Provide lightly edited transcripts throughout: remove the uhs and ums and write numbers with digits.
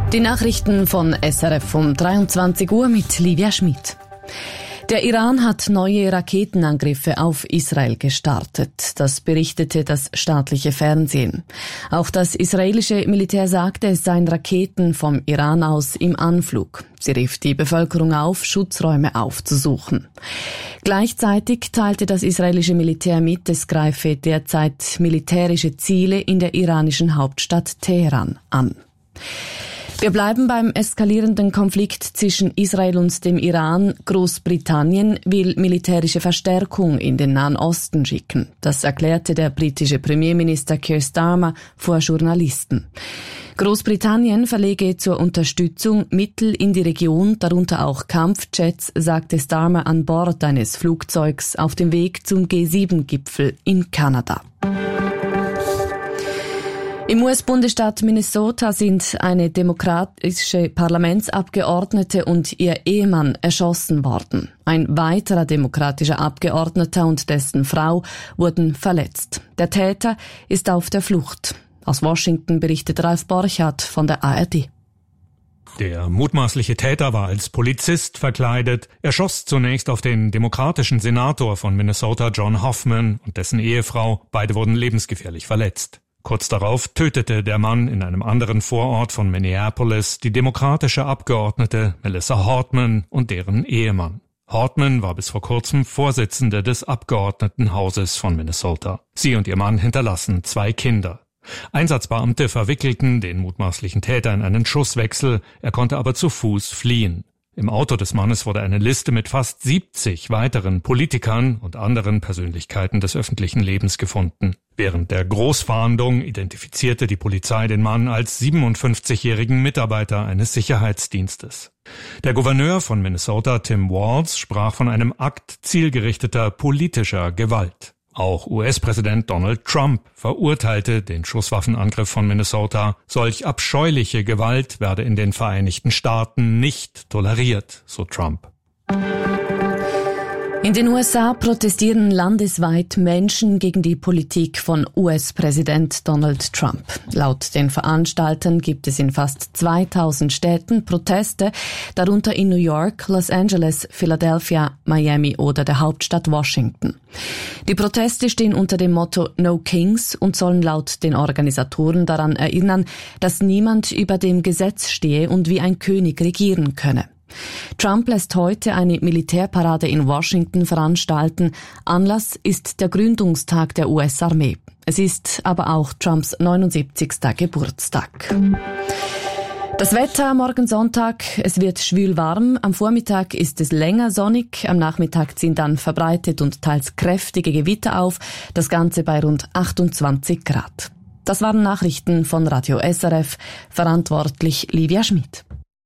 Die Nachrichten von SRF um 23 Uhr mit Livia Schmid. Der Iran hat neue Raketenangriffe auf Israel gestartet. Das berichtete das staatliche Fernsehen. Auch das israelische Militär sagte, es seien Raketen vom Iran aus im Anflug. Sie rief die Bevölkerung auf, Schutzräume aufzusuchen. Gleichzeitig teilte das israelische Militär mit, es greife derzeit militärische Ziele in der iranischen Hauptstadt Teheran an. Wir bleiben beim eskalierenden Konflikt zwischen Israel und dem Iran. Großbritannien will militärische Verstärkung in den Nahen Osten schicken. Das erklärte der britische Premierminister Keir Starmer vor Journalisten. Großbritannien verlege zur Unterstützung Mittel in die Region, darunter auch Kampfjets, sagte Starmer an Bord eines Flugzeugs auf dem Weg zum G7-Gipfel in Kanada. Im US-Bundesstaat Minnesota sind eine demokratische Parlamentsabgeordnete und ihr Ehemann erschossen worden. Ein weiterer demokratischer Abgeordneter und dessen Frau wurden verletzt. Der Täter ist auf der Flucht. Aus Washington berichtet Ralf Borchardt von der ARD. Der mutmaßliche Täter war als Polizist verkleidet. Er schoss zunächst auf den demokratischen Senator von Minnesota, John Hoffman, und dessen Ehefrau. Beide wurden lebensgefährlich verletzt. Kurz darauf tötete der Mann in einem anderen Vorort von Minneapolis die demokratische Abgeordnete Melissa Hortman und deren Ehemann. Hortman war bis vor kurzem Vorsitzende des Abgeordnetenhauses von Minnesota. Sie und ihr Mann hinterlassen 2 Kinder. Einsatzbeamte verwickelten den mutmaßlichen Täter in einen Schusswechsel, er konnte aber zu Fuß fliehen. Im Auto des Mannes wurde eine Liste mit fast 70 weiteren Politikern und anderen Persönlichkeiten des öffentlichen Lebens gefunden. Während der Großfahndung identifizierte die Polizei den Mann als 57-jährigen Mitarbeiter eines Sicherheitsdienstes. Der Gouverneur von Minnesota, Tim Walz, sprach von einem Akt zielgerichteter politischer Gewalt. Auch US-Präsident Donald Trump verurteilte den Schusswaffenangriff von Minnesota. Solch abscheuliche Gewalt werde in den Vereinigten Staaten nicht toleriert, so Trump. In den USA protestieren landesweit Menschen gegen die Politik von US-Präsident Donald Trump. Laut den Veranstaltern gibt es in fast 2000 Städten Proteste, darunter in New York, Los Angeles, Philadelphia, Miami oder der Hauptstadt Washington. Die Proteste stehen unter dem Motto No Kings und sollen laut den Organisatoren daran erinnern, dass niemand über dem Gesetz stehe und wie ein König regieren könne. Trump lässt heute eine Militärparade in Washington veranstalten. Anlass ist der Gründungstag der US-Armee. Es ist aber auch Trumps 79. Geburtstag. Das Wetter morgen Sonntag, es wird schwül warm, am Vormittag ist es länger sonnig, am Nachmittag ziehen dann verbreitet und teils kräftige Gewitter auf, das Ganze bei rund 28 Grad. Das waren Nachrichten von Radio SRF, verantwortlich Livia Schmid.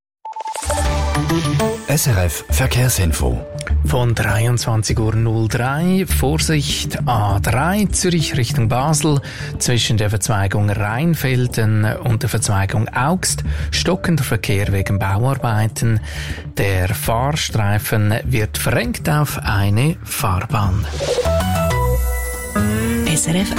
SRF Verkehrsinfo. Von 23:03 Uhr, Vorsicht A3 Zürich Richtung Basel, zwischen der Verzweigung Rheinfelden und der Verzweigung Augst, stockender Verkehr wegen Bauarbeiten. Der Fahrstreifen wird verrenkt auf eine Fahrbahn. SRF 1.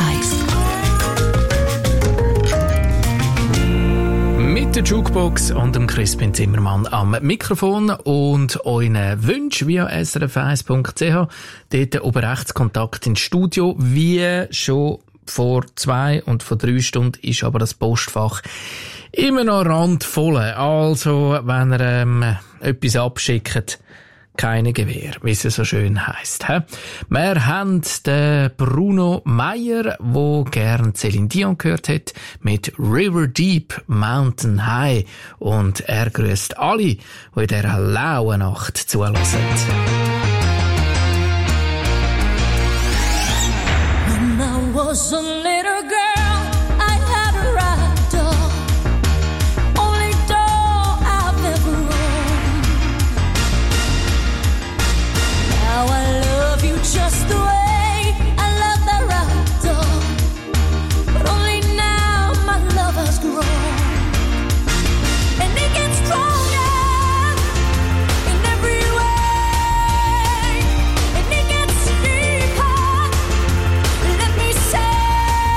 Mit der Jukebox und dem Crispin Zimmermann am Mikrofon und euren Wünschen via srf1.ch. Dort oben rechts Kontakt ins Studio. Wie schon vor 2 und vor 3 Stunden ist aber das Postfach immer noch randvoll. Also, wenn ihr etwas abschickt, keine Gewähr, wie es so schön heisst. Wir haben den Bruno Meyer, der gern Céline Dion gehört hat, mit River Deep, Mountain High. Und er grüßt alle, die in dieser lauen Nacht zuhören. When I was a little girl, I had a rag doll, only doll I've ever owned. Now I love you just the way I love that rag doll, but only now my love has grown, and it gets stronger in every way, and it gets deeper. Let me say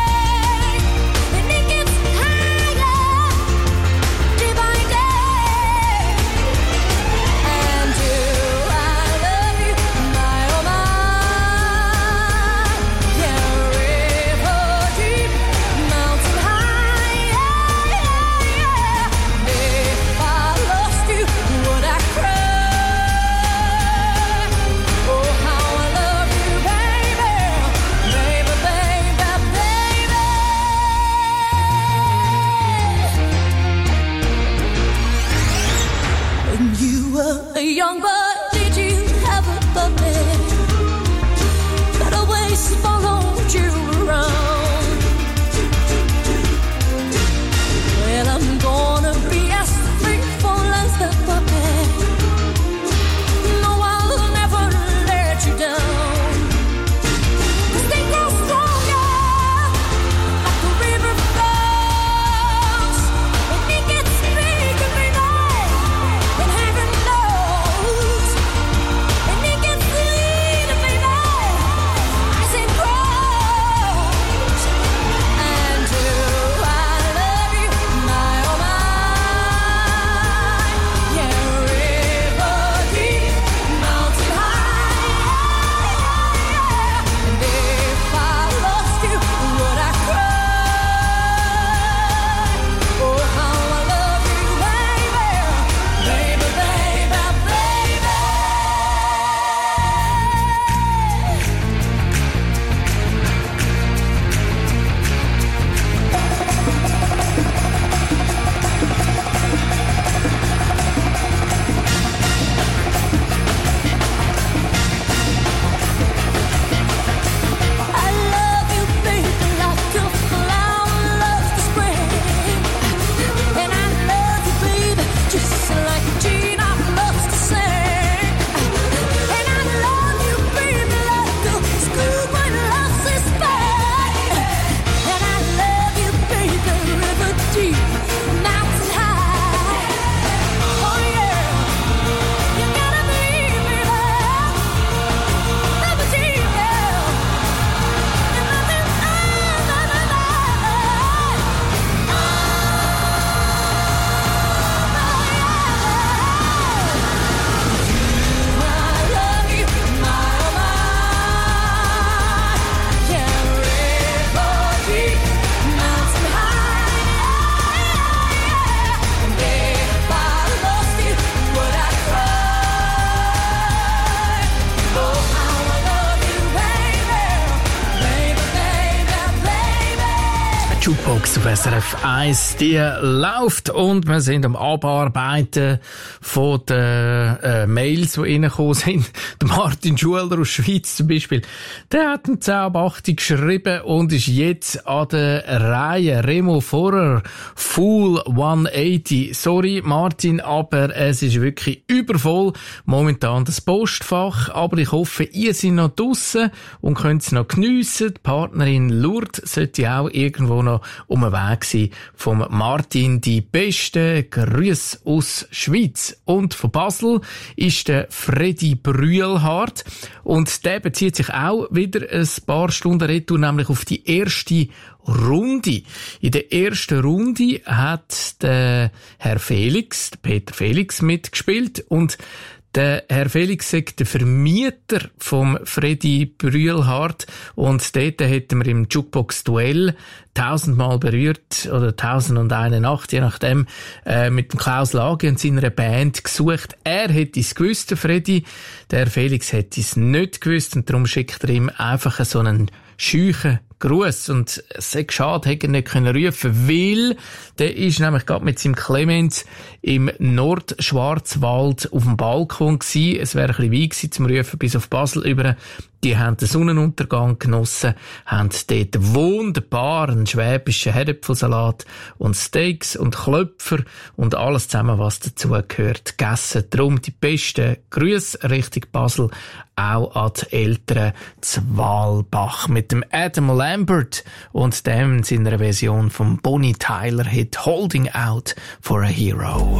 Jukebox auf SRF 1, die läuft und wir sind am Abarbeiten von den Mails, die reingekommen sind. Der Martin Schuler aus Schweiz zum Beispiel, der hat einen 10/8 geschrieben und ist jetzt an der Reihe. Remo Vorer, Fool 180. Sorry Martin, aber es ist wirklich übervoll momentan das Postfach, aber ich hoffe, ihr seid noch draussen und könnt es noch geniessen. Die Partnerin Lourdes sollte auch irgendwo noch um den Weg sein vom Martin. Die besten Grüße aus Schweiz. Und von Basel ist der Freddy Brühlhardt. Und der bezieht sich auch wieder ein paar Stunden retour, nämlich auf die erste Runde. In der ersten Runde hat der Herr Felix, der Peter Felix, mitgespielt und der Herr Felix ist der Vermieter vom Freddy Brühlhardt und dort hätten wir im Jukebox-Duell 1000-mal berührt oder 1001 Nacht, je nachdem, mit dem Klaus Lage und seiner Band gesucht. Er hätte es gewusst, der Freddy. Der Herr Felix hätte es nicht gewusst und darum schickt er ihm einfach so einen scheuchen Gruß. Und es ist schade, hätte er nicht können rufen, weil der ist nämlich gerade mit seinem Clemens im Nordschwarzwald auf dem Balkon gewesen. Es wäre ein bisschen weit gewesen zum Rufen bis auf Basel über. Die haben den Sonnenuntergang genossen, haben dort wunderbar einen schwäbischen Herdäpfelsalat und Steaks und Klöpfer und alles zusammen, was dazu gehört, gegessen. Darum die besten Grüße Richtung Basel, auch an die Eltern zu Walbach mit dem Adam Lambert und dem in seiner Version vom Bonnie Tyler Hit Holding Out for a Hero.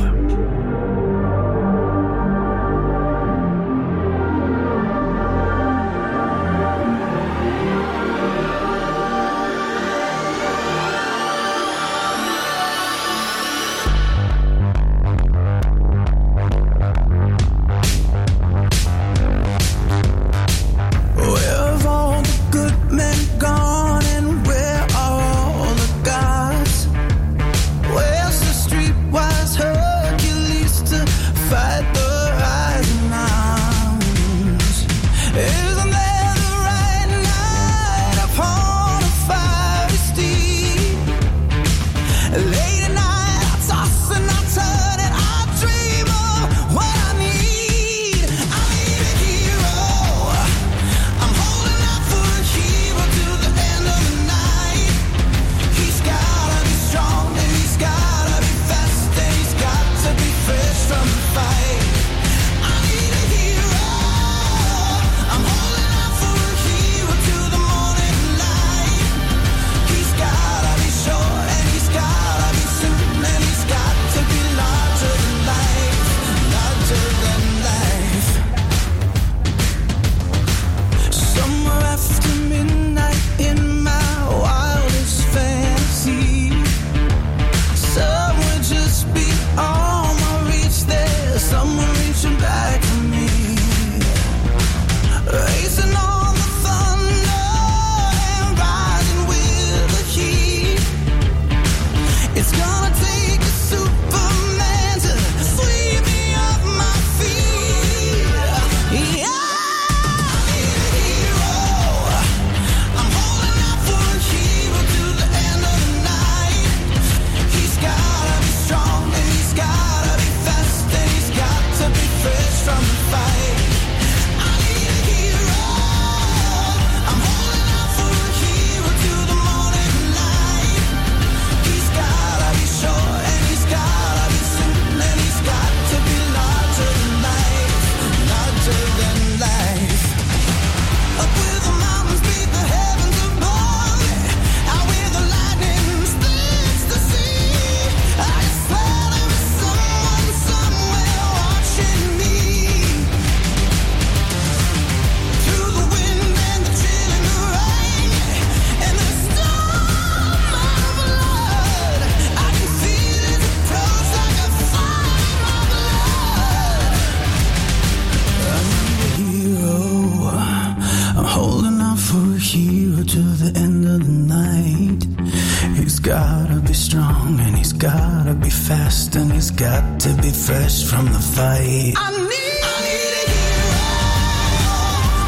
Got to be fresh from the fight.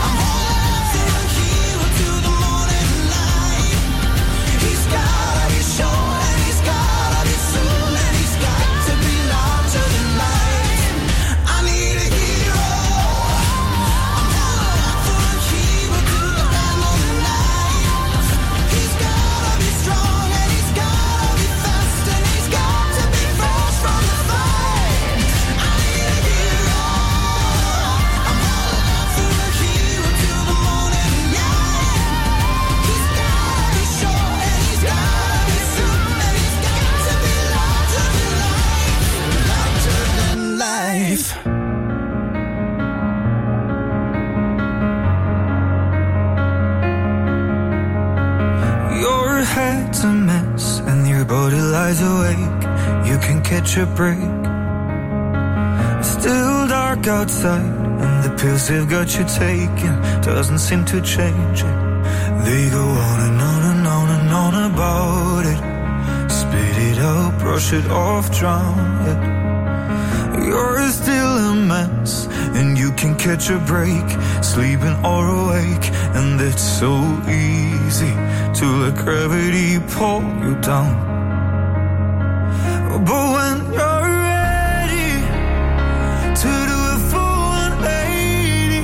He's gotta be head's a mess and your body lies awake, you can catch a break. It's still dark outside and the pills they've got you taking doesn't seem to change it. They go on and on and on and on about it. Spit it out, brush it off, drown it. You're still a mess and you can catch a break, sleeping or awake, and it's so easy to let gravity pull you down. But when you're ready to do a full 180,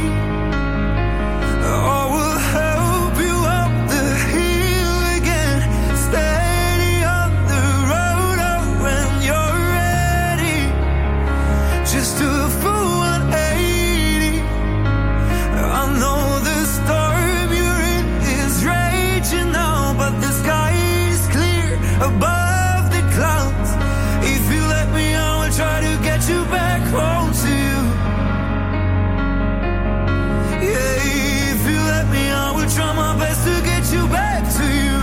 I will help you up the hill again, steady on the road. Oh, when you're ready, just do a full 180. I know the storm you're in is raging now, but the sky is clear above the clouds. If you let me, I will try to get you back home to you. Yeah, if you let me, I will try my best to get you back to you.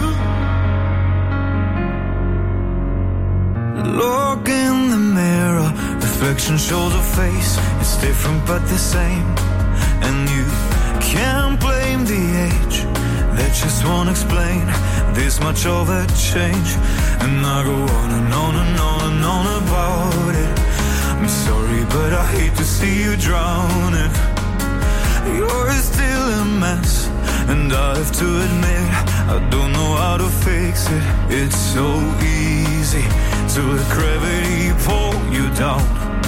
Look in the mirror, reflection shows a face. It's different but the same. And you can't blame the age, that just won't explain this much of a change. And I go on and on and on and on about it. I'm sorry, but I hate to see you drowning. You're still a mess, and I have to admit I don't know how to fix it. It's so easy to let gravity pull you down.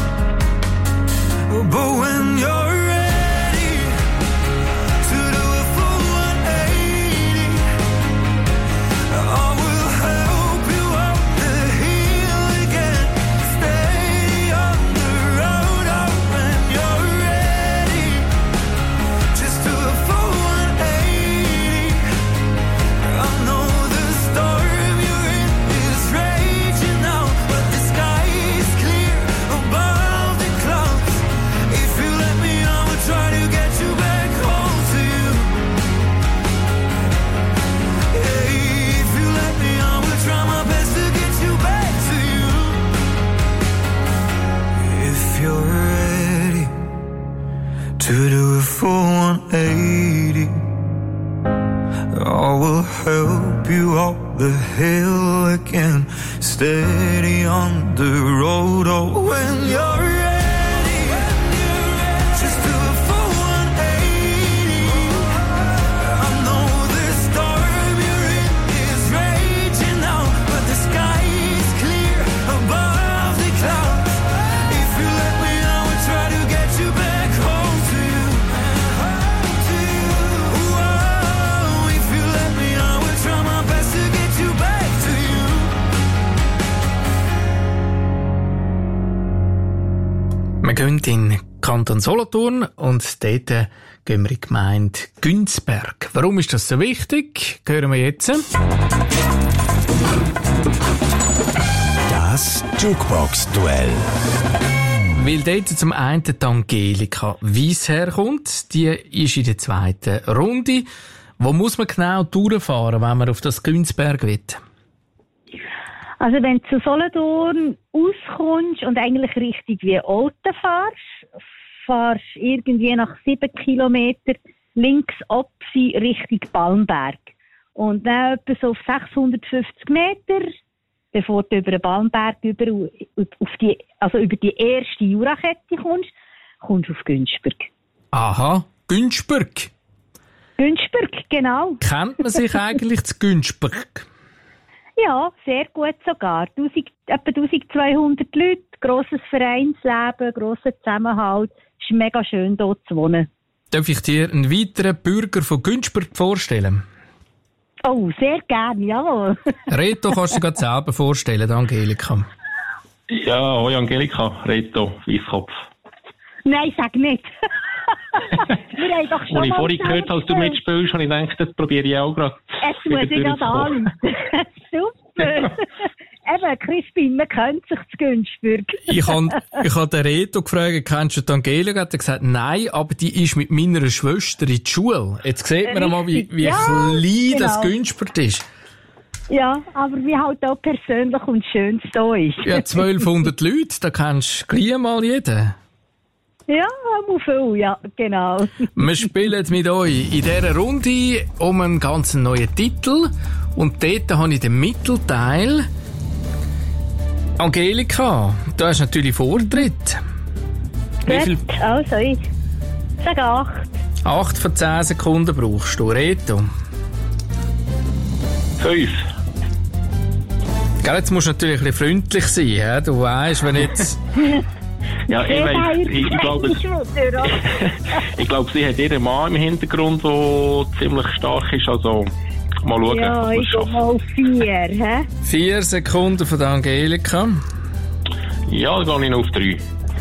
But when you're ready to do a full 180, I will help you up the hill again, stay on the road. Oh, when you're ready, just do a full 180. I know the storm you're in is raging now, but the sky is clear above the clouds. If you let me, I will try to get you back home to you. Yeah, if you let me, I will try my best to get you back to you. If you're ready to do a full 180, I will help you up the hill again, steady on the road. Oh, when you're ready, just do a full 180. I know the storm you're in is raging now, but the sky is clear above the clouds. If you let me, I will try to get you back home to you. Oh, if you let me, I will try my best to get you back to you. Wir gehen in Kanton Solothurn und dort gehen wir in die Gemeinde Günzberg. Warum ist das so wichtig? Hören wir jetzt. Das Jukebox-Duell. Weil dort zum einen die Angelika Weiss herkommt, die ist in der zweiten Runde. Wo muss man genau durchfahren, wenn man auf das Günzberg will? Also wenn du zu Solothurn auskommst und eigentlich Richtung wie Olten fahrst irgendwie nach 7 Kilometern links Opsi Richtung Balmberg. Und dann etwa so auf 650 Meter, bevor du über den Balmberg über die erste Jurakette kommst du auf Günzberg. Aha, Günzberg. Günzberg, genau. Kennt man sich eigentlich zu Günzberg? Ja, sehr gut sogar. Etwa 1200 Leute, grosses Vereinsleben, grosser Zusammenhalt. Es ist mega schön, hier zu wohnen. Darf ich dir einen weiteren Bürger von Günzberg vorstellen? Oh, sehr gerne, jawohl. Reto, kannst du dir gerade selber vorstellen, Angelika? Ja, hoi Angelika, Reto, Weisskopf. Nein, sag nicht. Wir haben doch schon als ich vorhin gehört, als du mitspielst, habe ich gedacht, das probiere ich auch gerade. Jetzt muss ich gerade anrufen. Super. Eben, Crispin, man kennt sich zu Günzberg. Ich habe den Reto gefragt, kennst du die Angelika? Er hat gesagt, nein, aber die ist mit meiner Schwester in die Schule. Jetzt sieht man einmal, wie klein das Günzberg ist. Ja, aber wie halt auch persönlich und schön so ist. Ja, 1200 Leute, da kennst du gleich mal jeden. Ja, auch viel, ja, genau. Wir spielen mit euch in dieser Runde um einen ganz neuen Titel. Und dort habe ich den Mittelteil. Angelika, du hast natürlich Vortritt. Wie viel? Also, ich sage 8. 8 von 10 Sekunden brauchst du. Reto. 5. Gell, jetzt musst du natürlich ein bisschen freundlich sein. He? Du weißt, wenn jetzt... Ja, ich weiss, ich glaube, ich glaube, sie hat ihren Mann im Hintergrund, der ziemlich stark ist, also mal schauen. Ja, ich gehe mal auf 4, hä? 4 Sekunden von der Angelika. Ja, dann gehe ich noch auf 3.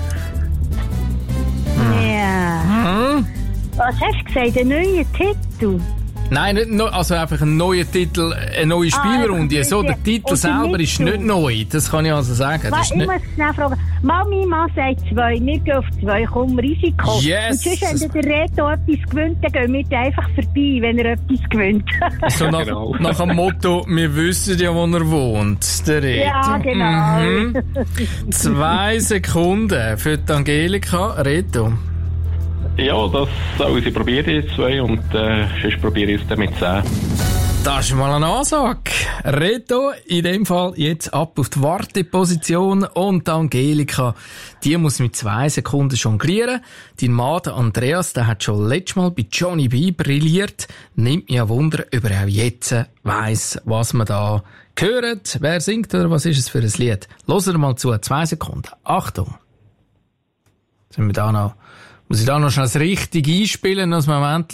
Ja. Was hast du gesagt, ein neuer Titel? Nein, nicht neu, also einfach ein neuer Titel, eine neue Spielrunde. So, der Titel selber ist nicht neu, das kann ich also sagen. Das ist ich muss schnell fragen. Mein Mann sagt 2, wir gehen auf 2, komm, Risiko. Yes. Und sonst, wenn der Reto etwas gewinnt, dann gehen wir einfach vorbei, wenn er etwas gewinnt. So nach dem Motto, wir wissen ja, wo er wohnt, der Reto. Ja, genau. 2 Sekunden für die Angelika. Reto. Ja, das soll sie probieren, 2, und sonst probiere ich es dann mit 10. Das ist mal eine Ansage. Reto, in dem Fall jetzt ab auf die Warteposition, und Angelika, die muss mit 2 Sekunden jonglieren. Dein Mann, der Andreas, der hat schon letztes Mal bei Johnny B brilliert. Nimmt mich ein Wunder, ob er auch jetzt weiss, was man da hört. Wer singt oder was ist es für ein Lied? Hört mal zu, 2 Sekunden. Achtung. Sind wir da noch... Muss ich da noch schnell das Richtige einspielen, dass wir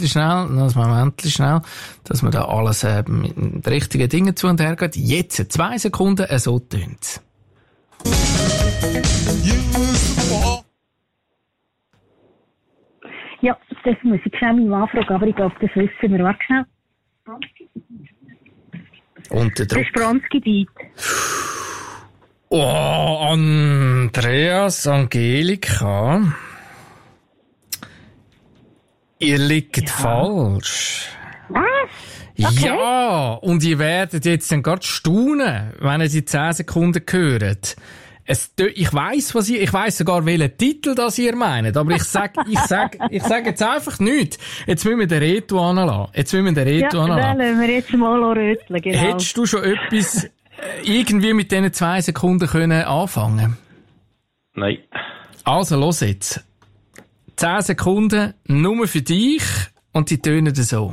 da alles mit den richtigen Dingen zu und her geht. Jetzt 2 Sekunden, so tönt's. Ja, das muss ich schnell meinen Mann fragen, aber ich glaube, das wissen wir. Warte schnell. Und der Druck. Das Brandgebiet. Oh, Andreas, Angelika. Ihr liegt falsch. Was? Okay. Ja, und ihr werdet jetzt dann gerade staunen, wenn ihr die 10 Sekunden hört. Ich weiss sogar, welchen Titel das ihr meint, aber ich sag jetzt einfach nichts. Jetzt müssen wir den Reto anlassen. Den lassen wir jetzt mal röteln, genau. Hättest du schon etwas irgendwie mit diesen 2 Sekunden können anfangen? Nein. Also, los jetzt. 10 Sekunden nur für dich, und die tönen so.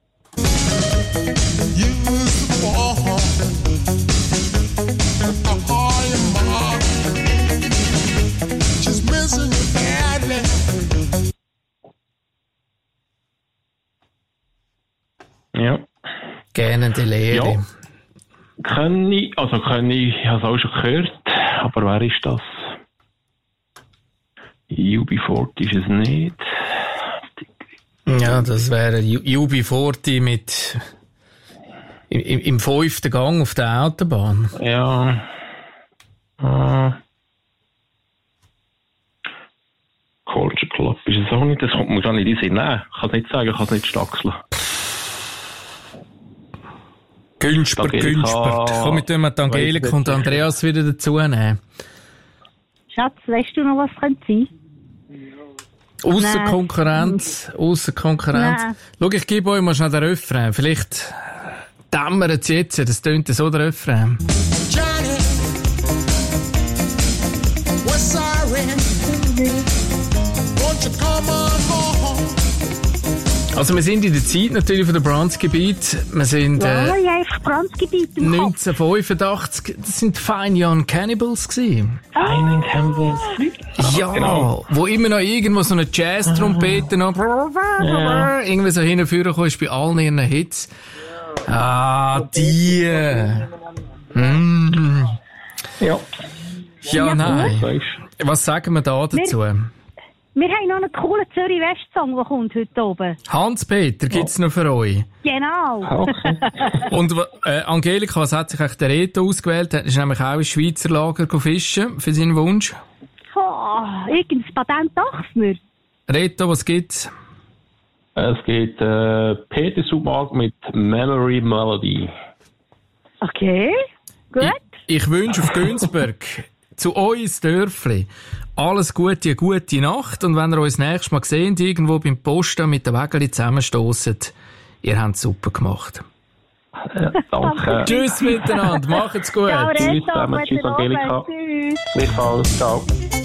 Ja. Gähnende Leere. Ja. Ich habe es auch schon gehört, aber wer ist das? UB40 ist es nicht. Ja, das wäre UB40 mit im 5. Gang auf der Autobahn. Ja. Culture Club ist es auch nicht. Das kommt mir gar nicht in den Sinn. Nein, ich kann es nicht sagen, ich kann es nicht stachseln. Günspert. Komm, wir tun die Angelika und Andreas wieder dazu nehmen. Schatz, weißt du noch, was könnte sein? Ausser Konkurrenz. Nein. Schau, ich gebe euch mal schnell den Refrain. Vielleicht dämmert es jetzt. Das tönt so, der Refrain. Johnny, we're sorry. Won't you come on home? Also wir sind in der Zeit natürlich von der Brandgebiet. Wir sind Ja, ich habe einfach Brandgebiet im Kopf. 1985. Das sind Fine Young Cannibals gewesen. Fine Cannibals. Ja, genau. Wo immer noch irgendwo so eine Jazz-Trompete noch irgendwie so hinführen kann, ist bei allen ihren Hits. Die. Ja. Ja, nein. Was sagen wir da dazu? Wir haben noch einen coolen Zürich-West-Song, der kommt heute oben. Hans-Peter, gibt's noch für euch? Genau. Okay. Und Angelika, was hat sich eigentlich der Reto ausgewählt? Er ist nämlich auch ins Schweizer Lager fischen für seinen Wunsch. Oh, irgendein Patent Dachsner. Reto, was gibt's? Es geht Peter Subag mit Memory Melody. Okay, gut. Ich wünsche auf Günzberg zu uns Dörfli alles Gute, eine gute Nacht. Und wenn ihr uns nächstes Mal seht, irgendwo beim Posten mit den Wägeli zusammenstösset, ihr habt es super gemacht. Danke. Tschüss miteinander, macht's gut. Ciao, Tschüss zusammen, tschüss Angelika. Tschüss. Gleichfalls, ciao.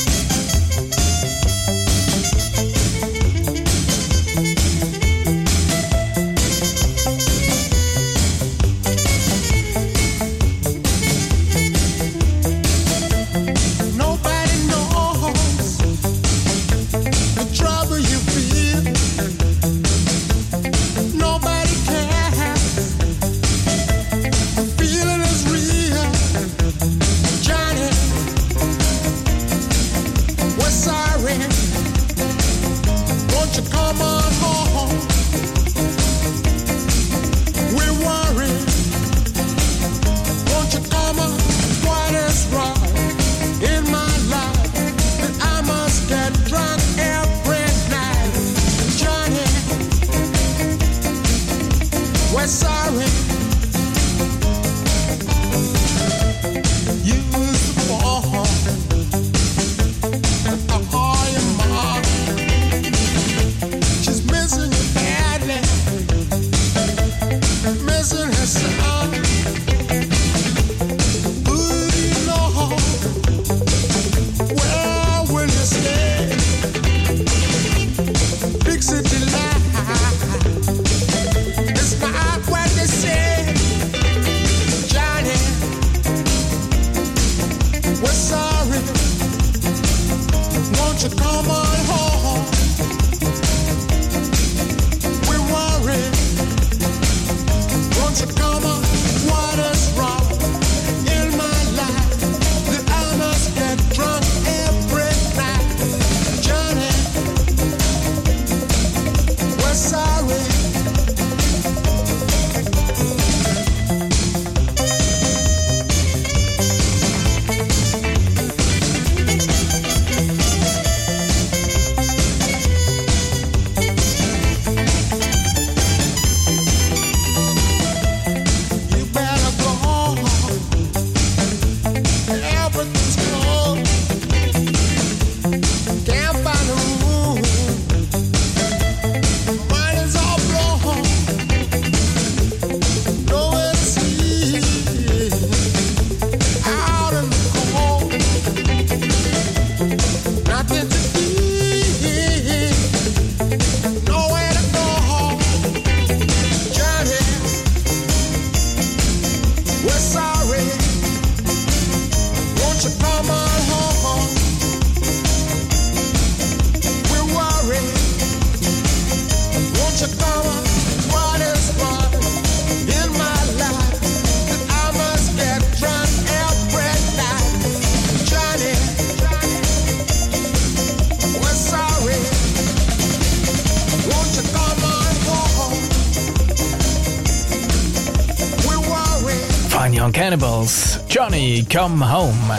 Cannibals, Johnny, come home.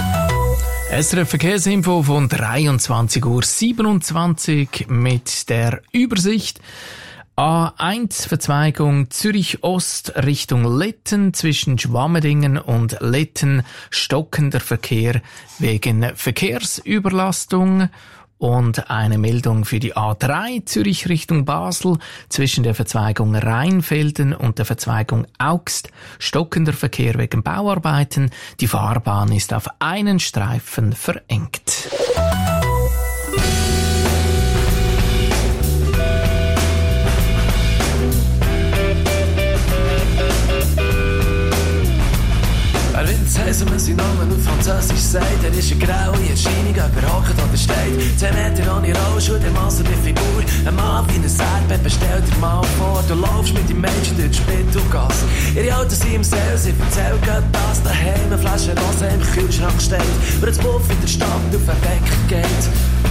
SRF Verkehrsinfo von 23:27 Uhr mit der Übersicht. A1 Verzweigung Zürich Ost Richtung Letten zwischen Schwammerdingen und Letten stockender Verkehr wegen Verkehrsüberlastung. Und eine Meldung für die A3 Zürich Richtung Basel zwischen der Verzweigung Rheinfelden und der Verzweigung Augst stockender Verkehr wegen Bauarbeiten. Die Fahrbahn ist auf einen Streifen verengt. Wenn man seinen Namen auf Französisch sagt, er ist eine graue Erscheinung, überhockt oder steht. 10 Meter ohne Rollschuhe, der Masse der Figur. Ein Mann wie ein Erdbeben, stell dir mal vor, du laufst mit dem Mädchen durch die Spittelgasse. Ihre Autos sind im Sale, sie erzählen gerade das daheim. Eine Flasche Rosé im Kühlschrank steht, wo das Puff in der Stadt auf den Wecker geht.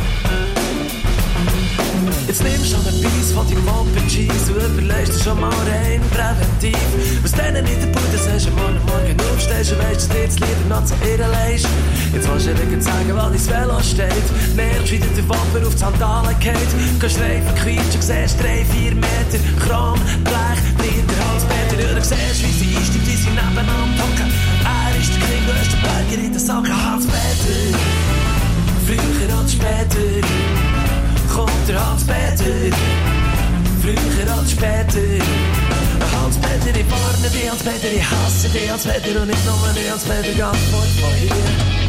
Jetzt nimmst du einen Biss von deinem Moped-Cheese und überlegst dir schon mal rein präventiv. Was denen in der Bude sagst, am Morgen aufstehst und weisst, dass dir das Lieder noch zu ihr leist. Jetzt willst du dir zeigen, wo dein Velo steht. Merkst, wie dir der Wapper auf die Sandalen geht. Gehst Reifen quietschen, siehst 3-4 Meter Chrom, Blech, Blinderhalsbänder. Und du siehst, wie sie einsteigt, wie sie nebenan Peter, ich hasse dich als Peter und nicht nur dich als Peter, gang fort von hier.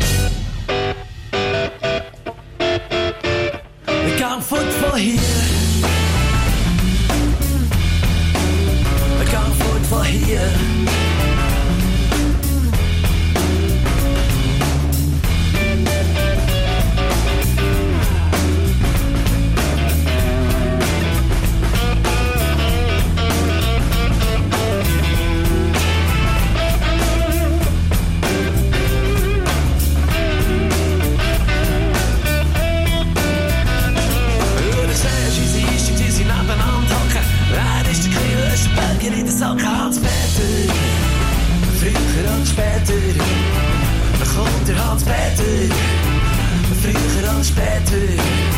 Gang fort von hier. Gang fort von hier. In der Socke Hans-Peter, früher und später, kommt der Hans-Peter, früher und später.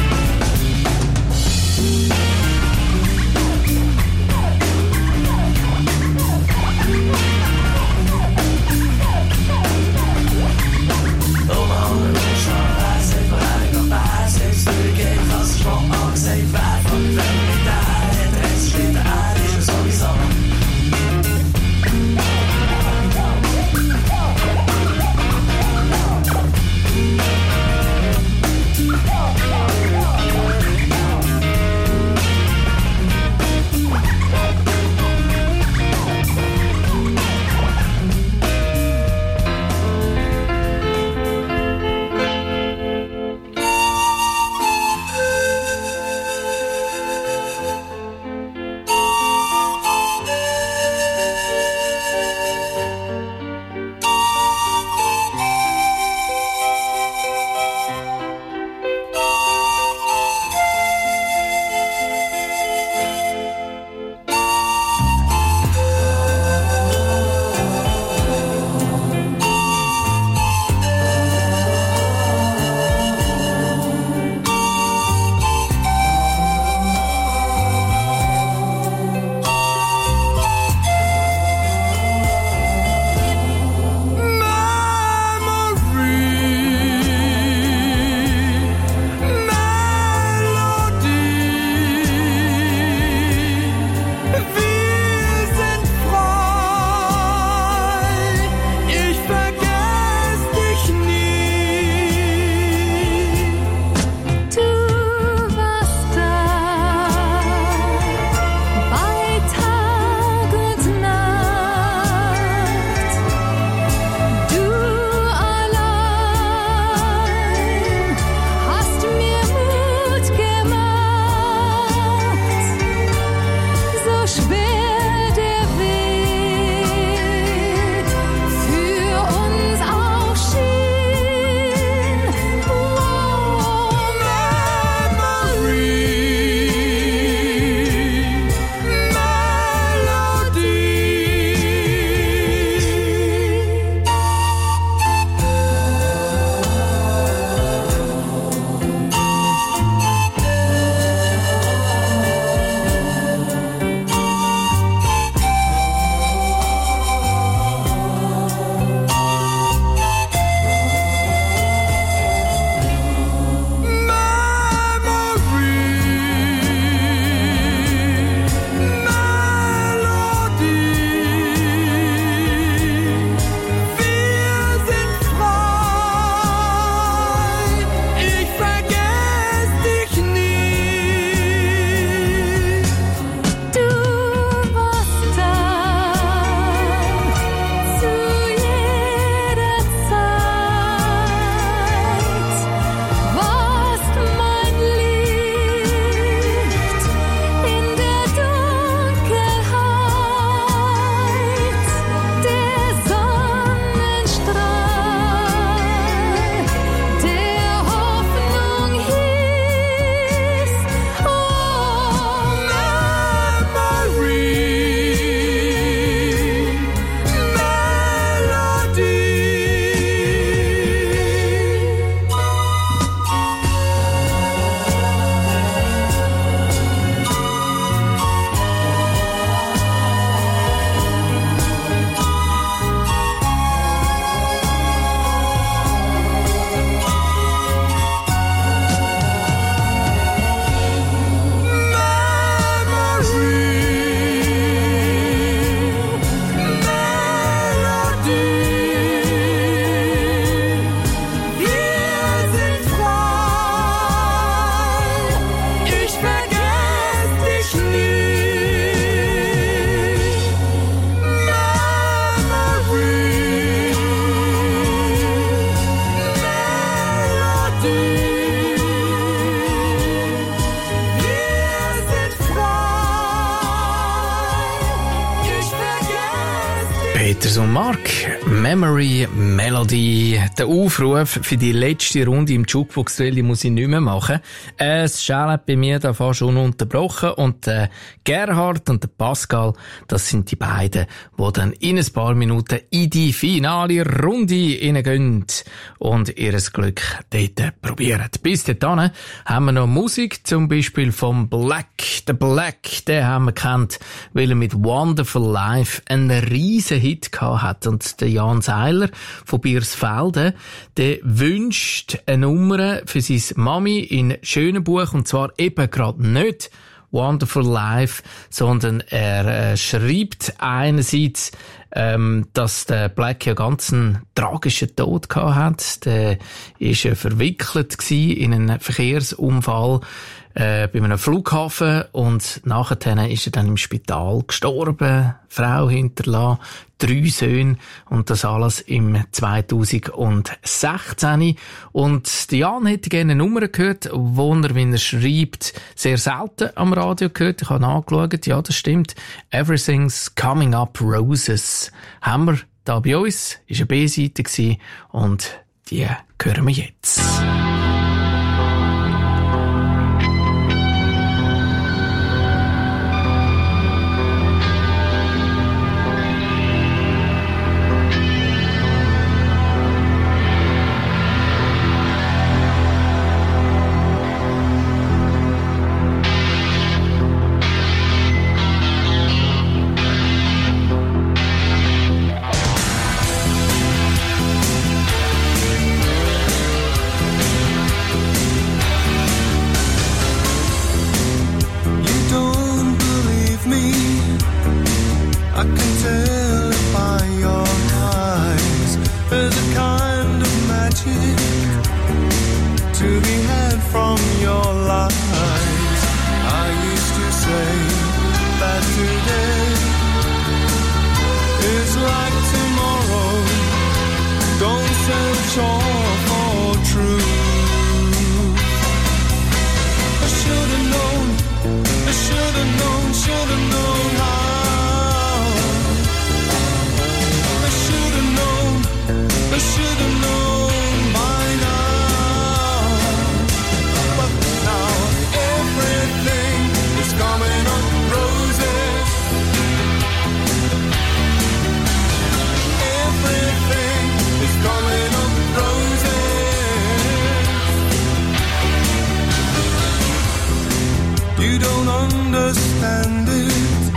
Oh Mann, schon weiss nicht, woher ich noch weiss, jetzt durchgehen, was ich mal angesagt, wer von mir wenn mit der hat, es steht der ist mir sowieso. Peters und Mark, Memory Melody. Der Aufruf für die letzte Runde im Jukebox-Duell muss ich nicht mehr machen. Es schält bei mir da fast ununterbrochen und der Gerhard und der Pascal, das sind die beiden, die dann in ein paar Minuten in die finale Runde hineingehen und ihr Glück dort probieren. Bis dahin haben wir noch Musik, zum Beispiel vom Black. Der Black, den haben wir kennt, weil er mit Wonderful Life einen riesen Hit gehabt hat. Und der Jan Seiler von Biersfelden, der wünscht eine Nummer für seine Mami in Schönenbuch, und zwar eben gerade nicht Wonderful Life, sondern er schreibt einerseits, dass der Black ja ganz einen tragischen Tod gehabt hat. Der ist verwickelt gewesen in einen Verkehrsunfall bei einem Flughafen, und nachher ist er dann im Spital gestorben, Frau hinterlassen, 3 Söhne, und das alles im 2016. Und Jan hätte gerne eine Nummer gehört, wo er, wenn er schreibt, sehr selten am Radio gehört. Ich habe nachgeschaut, ja, das stimmt. Everything's Coming Up Roses haben wir da bei uns, ist eine B-Seite gewesen, und die hören wir jetzt. You don't understand it.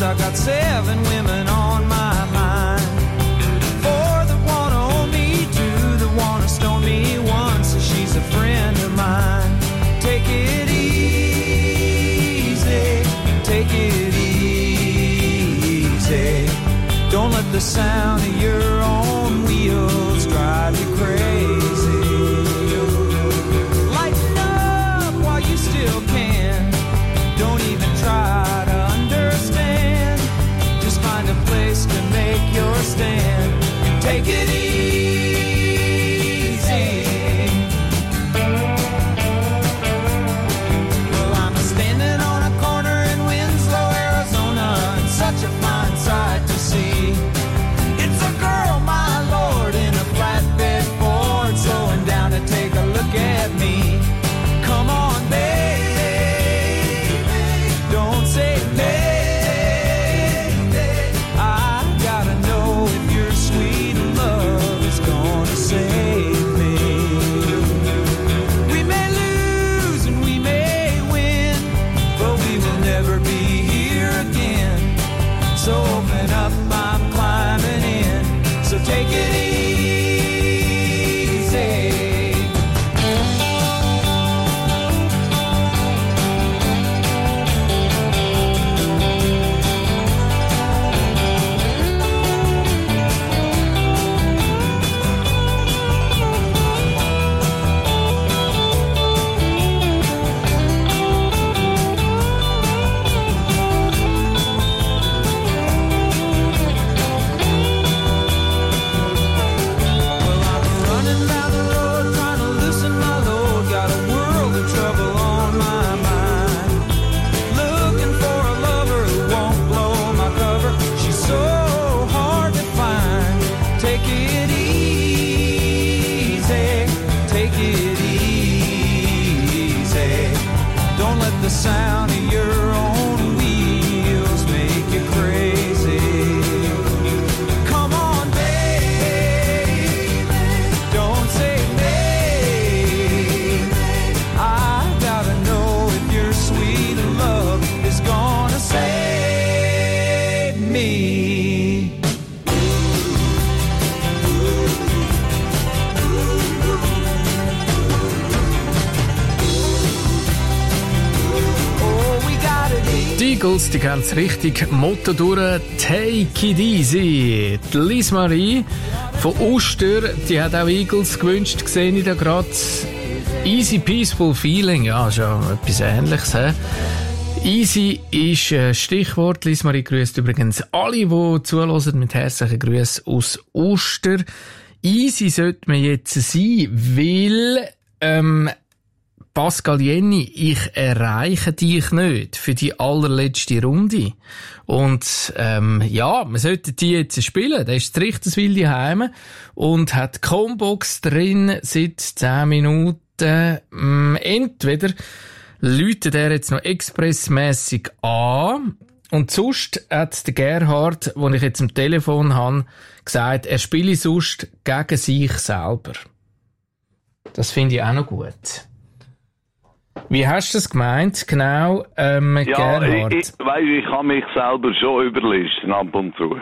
I got 7 women on my mind. 4 that wanna own me, 2 that wanna stone me, 1 says she's a friend of mine. Take it easy, take it easy. Don't let the sound of your own wheels drive you crazy. Lighten up while you still can. Don't even try to understand. Just find a place to make your stand and take it easy. Well, I'm standing on a corner in Winslow, Arizona, and such a fine sight to see. It's a girl, my lord, in a flatbed Ford, slowing down to take a look at me. Come on, baby, don't say baby. I gotta know if your sweet love is gonna save me. We may lose and we may win, but we will never be here again. So open up, I'm climbing in. So take it easy. Well, I'm running down the road trying to loosen my load. Got a world of trouble on my mind. Looking for a lover who won't blow my cover. She's so hard to find. Take it easy, take it easy. Don't let the sound of your own wheels make you crazy. Come on, baby, don't say baby. I gotta know if your sweet love is gonna save me. Oh, we got it easy. Die Eagles, die ganz richtig Motto durch. Take it easy. Die Liz Marie von Uster, die hat auch Eagles gewünscht, sehe ich da gerade. Easy Peaceful Feeling, ja, schon etwas Ähnliches. He? Easy ist Stichwort. Liz Marie grüßt übrigens alle, die zuhören, mit herzlichen Grüßen aus Uster. Easy sollte man jetzt sein, weil Pascal Jenny, ich erreiche dich nicht für die allerletzte Runde. Und ja, wir sollten die jetzt spielen. Da ist das Richterswil daheim und hat die Combox drin seit 10 Minuten. Entweder läutet er jetzt noch expressmässig an und sonst hat der Gerhard, den ich jetzt am Telefon habe, gesagt, er spiele sonst gegen sich selber. Das finde ich auch noch gut. Wie hast du das gemeint, genau, Gerhard? Ich kann mich selber schon überlisten, ab und zu.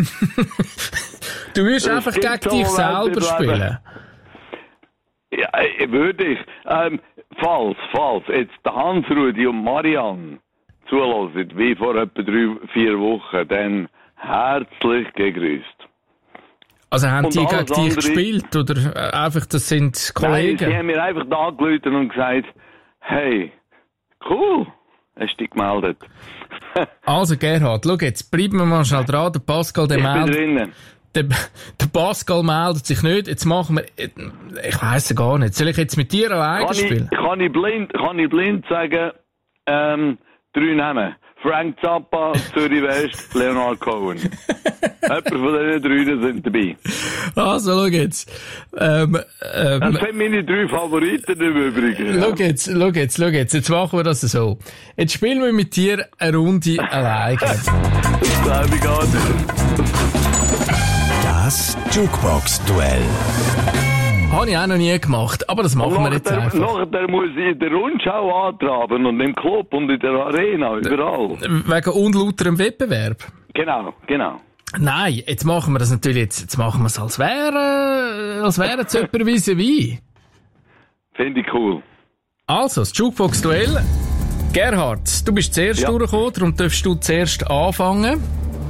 Du würdest einfach gegen dich selber spielen? Ja, würde ich. Falls jetzt der Hans-Rudi und Marianne zuhören, wie vor etwa 3-4 Wochen, dann herzlich gegrüßt. Also haben die gegen dich gespielt, oder einfach, das sind Kollegen? Nein, sie haben mir einfach da angerufen und gesagt, hey, cool, hast du dich gemeldet. Also Gerhard, schau jetzt, bleiben wir mal schnell dran, der Pascal, der meldet. Der Pascal meldet sich nicht, jetzt machen wir, ich weiss ja gar nicht, soll ich jetzt mit dir alleine spielen? Kann ich blind sagen, 3 Namen. Frank Zappa, Zürich West, Leonard Cohen. Jemand von diesen 3 sind dabei. Also, schau jetzt. Das sind meine 3 Favoriten im Übrigen. Schau jetzt. Jetzt machen wir das so. Jetzt spielen wir mit dir eine Runde alleine. Das glaube ich gar nicht. Das Jukebox-Duell. Habe ich auch noch nie gemacht, aber das machen wir jetzt einfach. Nachher muss ich in der Rundschau antraben und im Club und in der Arena, überall. Wegen unlauterem Wettbewerb? Genau. Nein, jetzt machen wir das natürlich, jetzt machen wir es als wäre es jemand vis-à-vis. Finde ich cool. Also, das Jukebox-Duell. Gerhard, du bist zuerst durchgekommen, darum darfst du zuerst anfangen.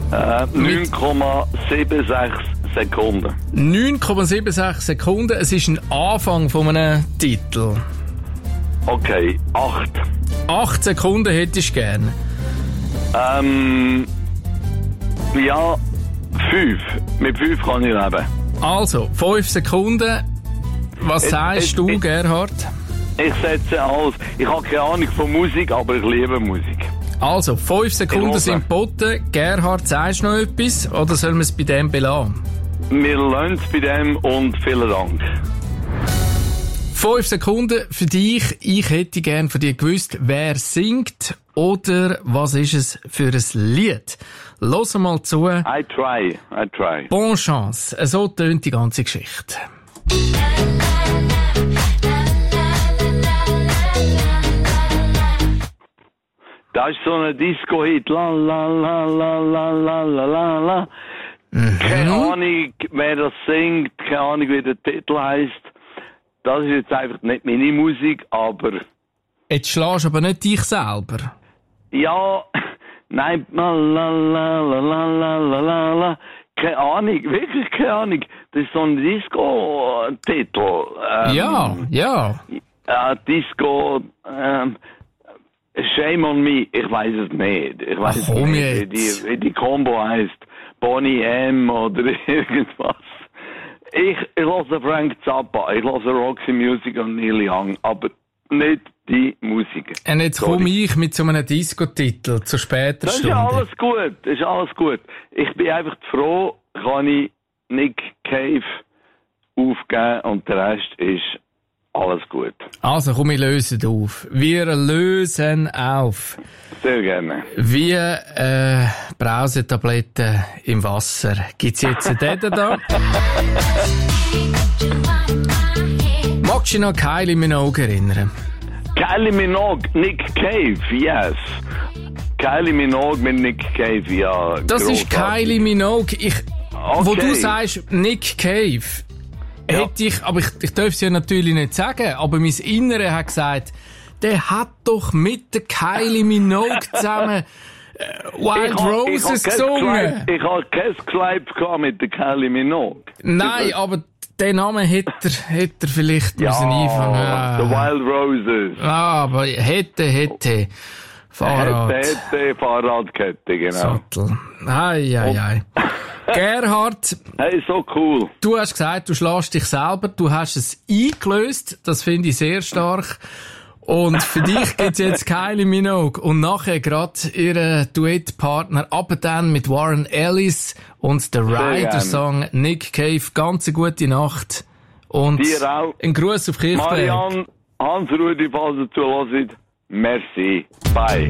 9,76 Sekunden. 9,76 Sekunden. Es ist ein Anfang von einem Titel. Okay, 8. 8 Sekunden hättest du gern. Ja, 5. Mit 5 kann ich leben. Also, 5 Sekunden. Was sagst du, Gerhard? Ich setze alles. Ich habe keine Ahnung von Musik, aber ich liebe Musik. Also, 5 Sekunden sind geboten. Gerhard, sagst du noch etwas? Oder sollen wir es bei dem belassen? Wir lassen es bei dem und vielen Dank. 5 Sekunden für dich. Ich hätte gern von dir gewusst, wer singt oder was ist es für ein Lied. Los mal zu. I try. Bonne Chance. So tönt die ganze Geschichte. Das ist so ein Disco-Hit. La la la la la la la la la. Keine Ahnung, wer das singt, keine Ahnung, wie der Titel heisst. Das ist jetzt einfach nicht meine Musik, aber... Jetzt schlägst du aber nicht dich selber. Ja, nein, la la la la la la la la la. Keine Ahnung, wirklich keine Ahnung. Das ist so ein Disco-Titel. Ja. Disco... Shame on me, ich weiß es nicht. Ich weiß nicht, wie die Combo heisst. Bonnie M oder irgendwas. Ich höre Frank Zappa, ich höre Roxy Music und Neil Young, aber nicht die Musik. Und jetzt komme ich mit so einem Disco-Titel zu später Stunde. Das ist alles gut. Ich bin einfach froh, kann ich Nick Cave aufgeben und der Rest ist alles gut. Also komm, wir lösen auf. Wir lösen auf. Sehr gerne. Wie Brausetabletten im Wasser. Gibt's jetzt einen da? Magst du dich noch Kylie Minogue erinnern? Kylie Minogue, Nick Cave, yes. Kylie Minogue mit Nick Cave, ja. Das großartig. Ist Kylie Minogue. Wo du sagst Nick Cave... Ja. Aber ich darf es ja natürlich nicht sagen, aber mein Innere hat gesagt, der hat doch mit der Kylie Minogue zusammen Wild Roses gesungen. Ich habe kein Kleid mit der Kylie Minogue. Nein, aber den Namen hätte er vielleicht müssen einfangen. The Wild Roses. Aber hätte. Fahrrad. Hätte, Fahrradkette, genau. Sattel. Ei. Gerhard. Hey, so cool. Du hast gesagt, du schlägst dich selber, du hast es eingelöst, das finde ich sehr stark. Und für dich gibt's jetzt Kylie Minogue und nachher gerade ihren Duettpartner aber dann mit Warren Ellis und der Rider-Song Nick Cave. Ganz eine gute Nacht. Und dir auch. Ein Gruß auf Kirchberg. Marianne, Hans-Rudi, falls ihr zuhört. Merci. Bye.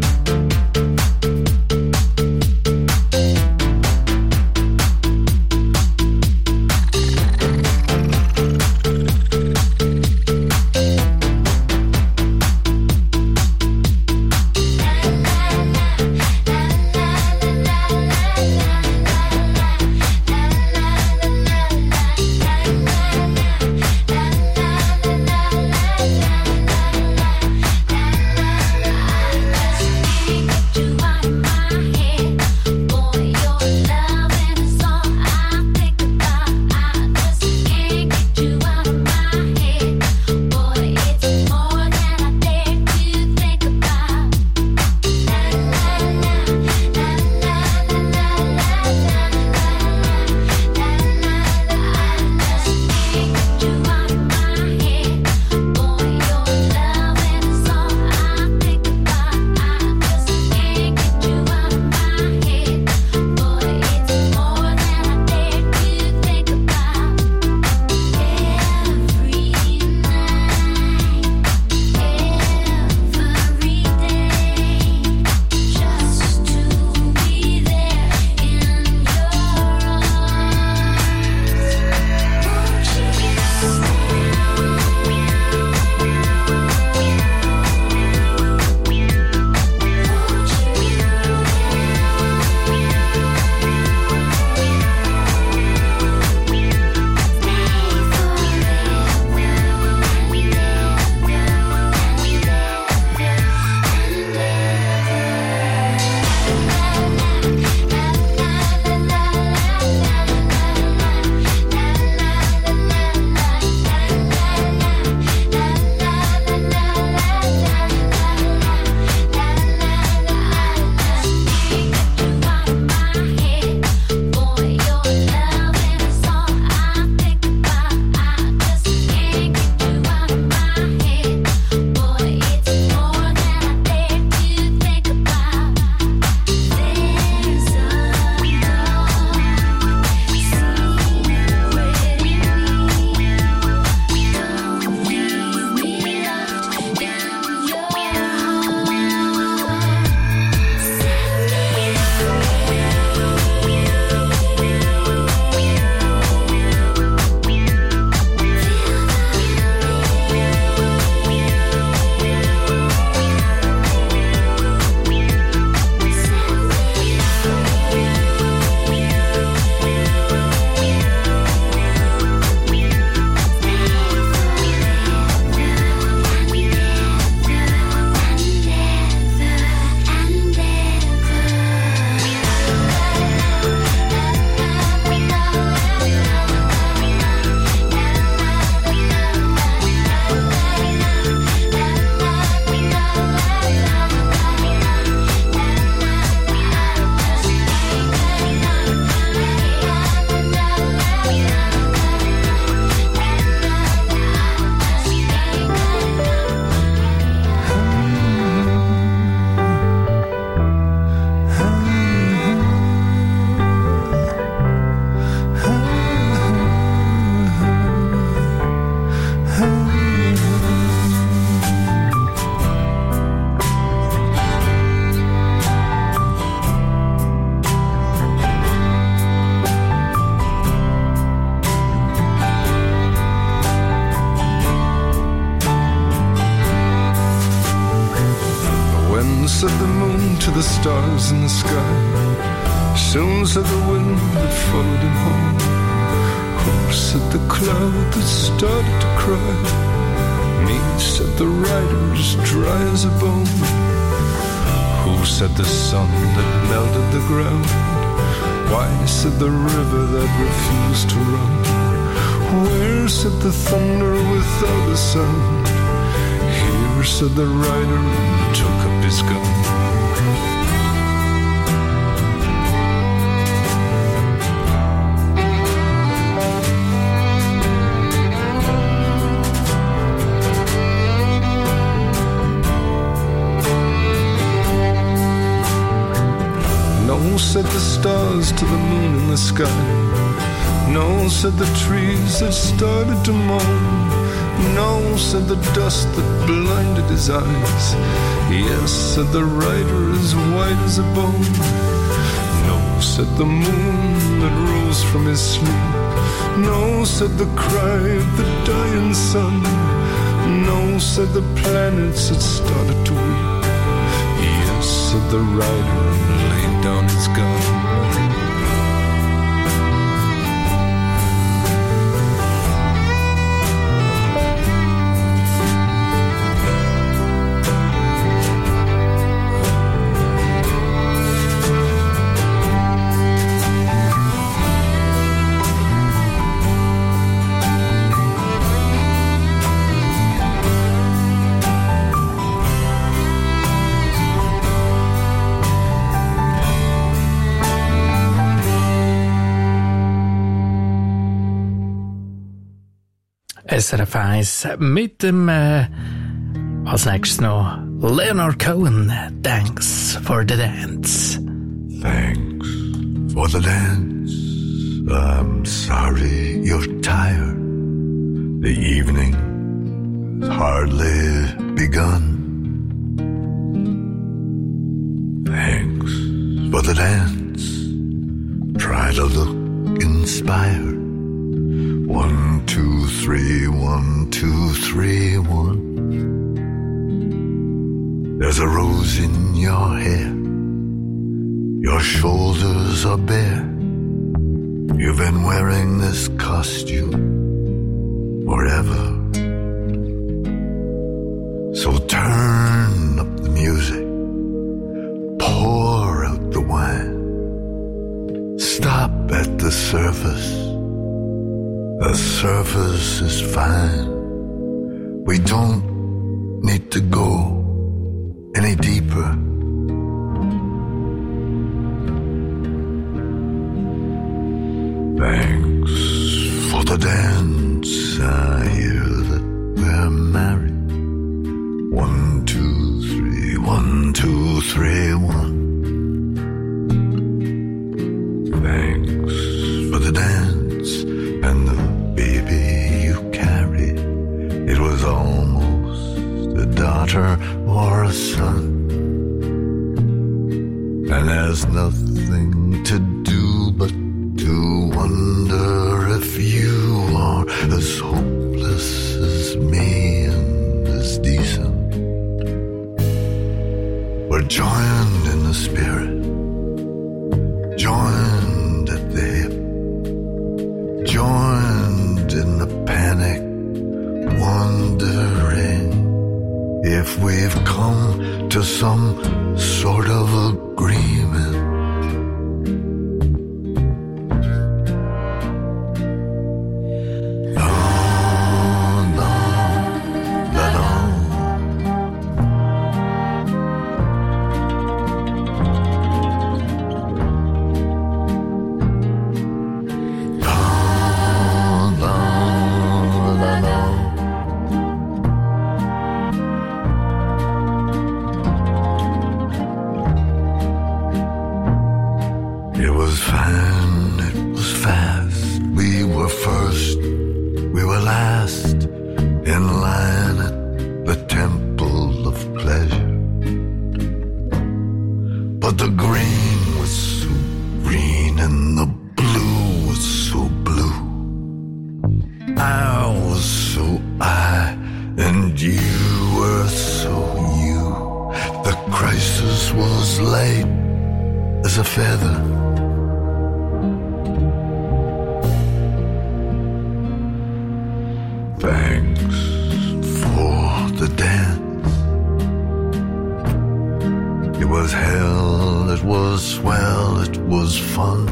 said the moon to the stars in the sky. Soon said the wind that followed him home. Who said the cloud that started to cry? Me said the rider as dry as a bone. Who said the sun that melted the ground? Why said the river that refused to run? Where said the thunder without a sound? Here said the rider and took up his gun. No, said the stars to the moon in the sky. No, said the trees that started to moan. No, said the dust that blinded his eyes. Yes, said the rider as white as a bone. No, said the moon that rose from his sleep. No, said the cry of the dying sun. No, said the planets that started to weep. Yes, said the rider and laid down his gun. SRF 1 mit dem als nächstes noch Leonard Cohen. Thanks for the dance. Thanks for the dance. I'm sorry you're tired. The evening has hardly begun. Thanks for the dance. Try to look inspired. 1, 2, 3, 1, 2, 3, 1. There's a rose in your hair. Your shoulders are bare. You've been wearing this costume forever. So turn up the music. Pour out the wine. Stop at the surface. The surface is fine. We don't need to go any deeper. Thanks for the dance. I hear that we're married. 1, 2, 3, 1, 2, 3, 1. Thanks for the dance and the baby you carried. It was almost a daughter or a son. And there's nothing to do but to wonder if you are as hopeless as me and as decent. We're joined in the spirit, joined at the hip, joined in the panic, wondering if we've come to some sort of agreement. Crisis a feather. Thanks for the dance. It was hell, it was swell, it was fun.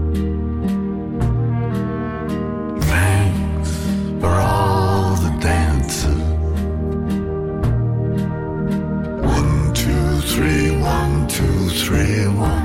Thanks for all the dances. 1, 2, 3, 1, 2, 3, 1.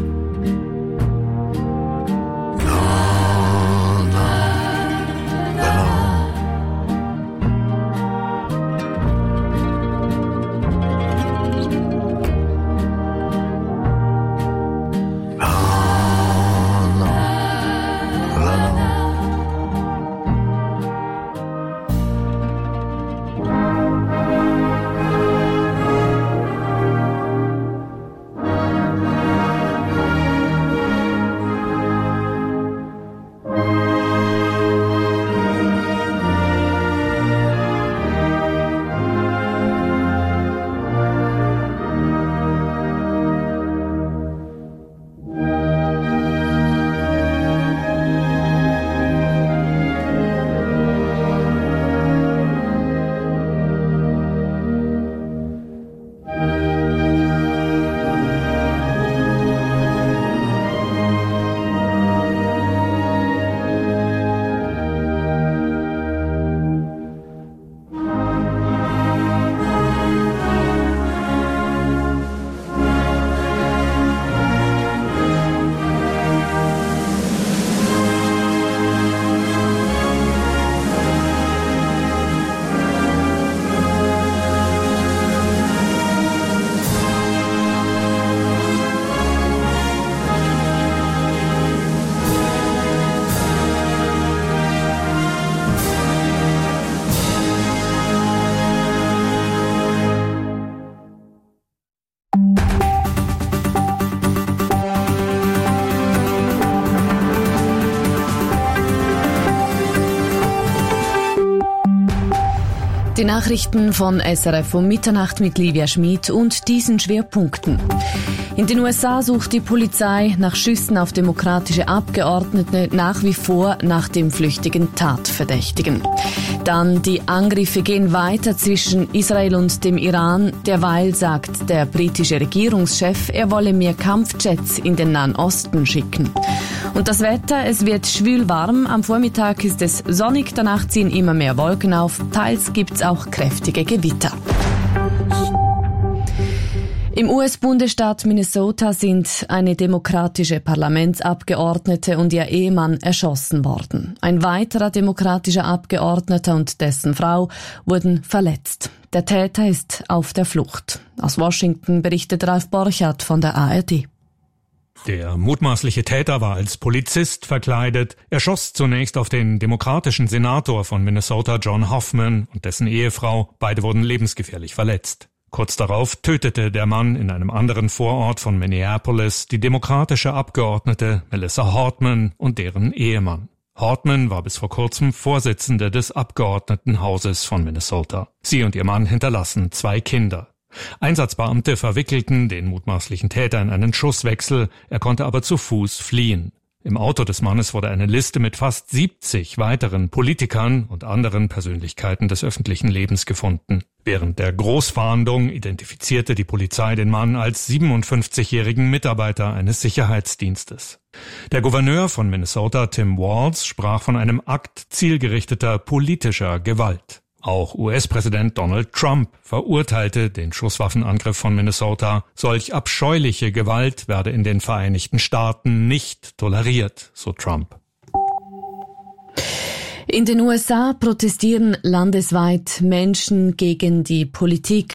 Die Nachrichten von SRF um Mitternacht mit Livia Schmid und diesen Schwerpunkten. In den USA sucht die Polizei nach Schüssen auf demokratische Abgeordnete nach wie vor nach dem flüchtigen Tatverdächtigen. Dann die Angriffe gehen weiter zwischen Israel und dem Iran. Derweil sagt der britische Regierungschef, er wolle mehr Kampfjets in den Nahen Osten schicken. Und das Wetter, es wird schwül warm. Am Vormittag ist es sonnig, danach ziehen immer mehr Wolken auf. Teils gibt's auch kräftige Gewitter. Im US-Bundesstaat Minnesota sind eine demokratische Parlamentsabgeordnete und ihr Ehemann erschossen worden. Ein weiterer demokratischer Abgeordneter und dessen Frau wurden verletzt. Der Täter ist auf der Flucht. Aus Washington berichtet Ralf Borchardt von der ARD. Der mutmaßliche Täter war als Polizist verkleidet. Er schoss zunächst auf den demokratischen Senator von Minnesota, John Hoffman, und dessen Ehefrau. Beide wurden lebensgefährlich verletzt. Kurz darauf tötete der Mann in einem anderen Vorort von Minneapolis die demokratische Abgeordnete Melissa Hortman und deren Ehemann. Hortman war bis vor kurzem Vorsitzende des Abgeordnetenhauses von Minnesota. Sie und ihr Mann hinterlassen 2 Kinder. Einsatzbeamte verwickelten den mutmaßlichen Täter in einen Schusswechsel, er konnte aber zu Fuß fliehen. Im Auto des Mannes wurde eine Liste mit fast 70 weiteren Politikern und anderen Persönlichkeiten des öffentlichen Lebens gefunden. Während der Großfahndung identifizierte die Polizei den Mann als 57-jährigen Mitarbeiter eines Sicherheitsdienstes. Der Gouverneur von Minnesota, Tim Walz, sprach von einem Akt zielgerichteter politischer Gewalt. Auch US-Präsident Donald Trump verurteilte den Schusswaffenangriff von Minnesota. Solch abscheuliche Gewalt werde in den Vereinigten Staaten nicht toleriert, so Trump. In den USA protestieren landesweit Menschen gegen die Politik